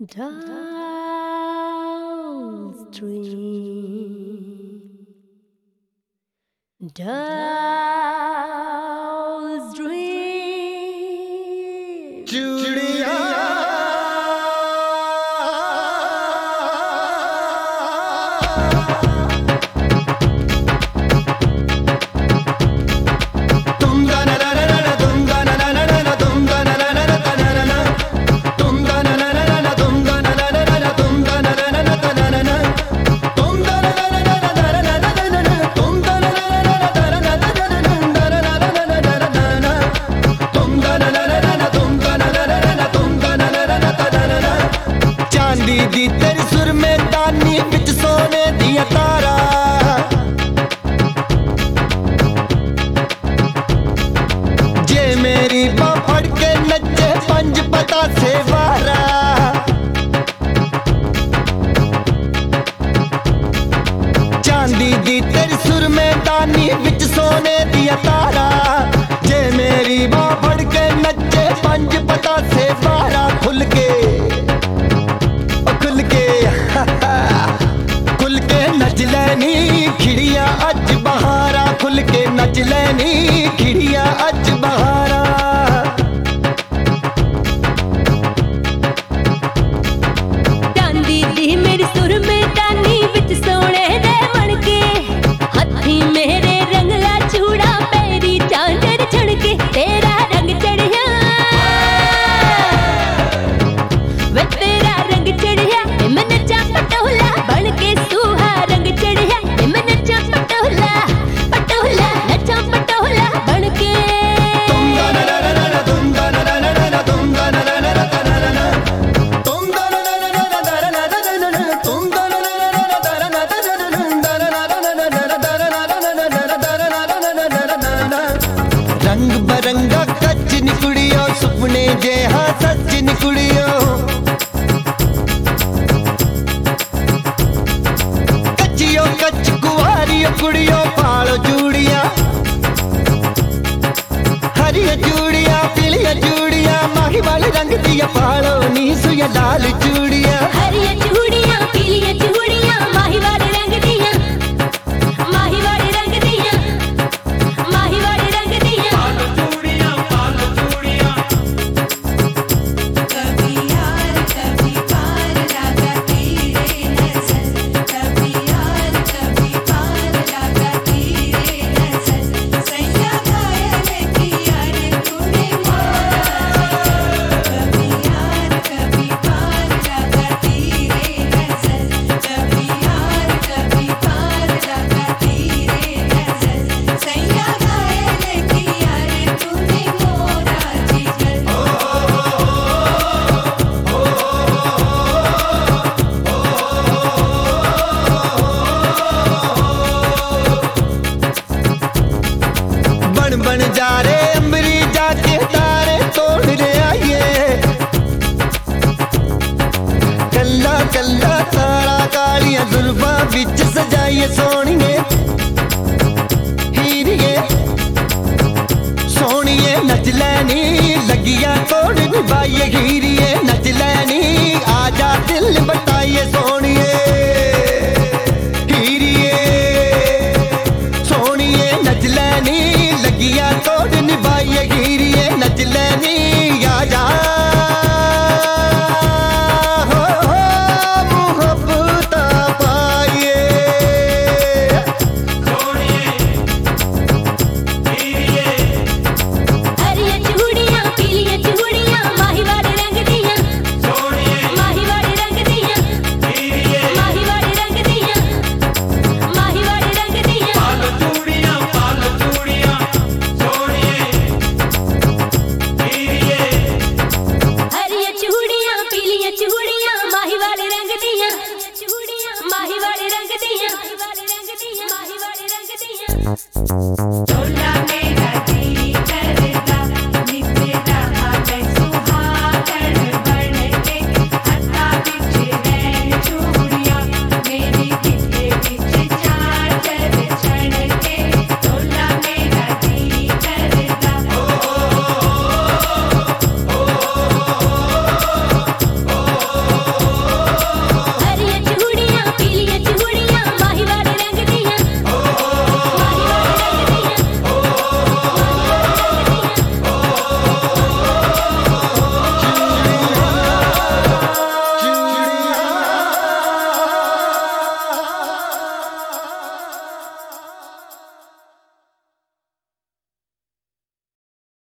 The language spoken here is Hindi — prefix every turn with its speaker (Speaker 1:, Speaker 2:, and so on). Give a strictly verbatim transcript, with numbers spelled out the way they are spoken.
Speaker 1: Dull stream, dull stream, Julia.
Speaker 2: दी तेरी सुर में दानी बिच सोने दिया तारा जे मेरी बां फड़ के नचे पंज पता से वारा चांदी दी तेरी सुर में दानी बिच सोने दिया तारा जे मेरी बां फड़ के नचे पंज पता से वारा खुल के खुल के नच लैनी खिड़िया अज बहारा खुल के नच लैनी खिड़िया अज बहारा
Speaker 1: चांदी दी मेरी सुर में दानी बिच सोने दे बन के हथी मेरे रंगला चूड़ा पैरी चांदर छड़के तेरा रंग चढ़िया वे तेरा रंग चढ़िया मैं नचा पटोला बन के सूहा रंग चढ़िया मैं नचा पटोला पटोला नचा पटोला बन के
Speaker 2: रंग बरंगा कच निकुड़ियो सुपने जे हाँ सच निकुड़ियो कचियो कच कुआरियो कुड़ियो पालो चूड़िया हरिया चूड़िया पीलिया चूड़िया माही वाले रंग दिया पालो नीसु या लाल चूड़िया
Speaker 1: हरिया चूड़िया पीलिया चूड़िया माही वाले रंग दिया माही वाले रंग दिया माही वाले रंग दिया
Speaker 3: पालो चूड़िया पालो चूड़िया
Speaker 4: कभी यार कभी पार राजा तेरे नजर कभी यार कभी पार राजा तेरे नजर सैया घायल किया रे तूने मोरा कभी यार कभी पार राजा तेरे नजर कभी यार कभी पार राजा तेरे नजर सैया घायल किया रे तूने मोरा जिगर
Speaker 2: बन बन जा रे अम्बरी जाके तारे तोड़ रे आइए कल्ला कल्ला तारा कालियां जुल्फां बिच सजाइए सोनिए हीरिए सोनिए नच लैनी लगिया तोड़ निभाइए हीरिए नच लैनी आजा दिल बताइए सोनिए हीरिए सोनिए नच लैनी लगिया तोड़ निभाइए हीरिए नच लैनी आजा हो हो मुहब्बत पाइए
Speaker 3: सोनिए हीरिए
Speaker 1: हरिया चूड़िया पीलिया चूड़िया माही वाले रंग दिया
Speaker 3: सोनिए
Speaker 1: माही वाले रंग दिया
Speaker 3: हीरिए
Speaker 1: माही वाले रंग दिया माही वाले रंग दिया
Speaker 3: पालो चूड़िया पालो चूड़िया सोनिए हीरिए
Speaker 1: हरिया चूड़िया पीलिया चूड़िया माही वाले रंग दिया चूड़िया माही वाले रंग दिया माही वाले रंग दिया माही वाले रंग दिया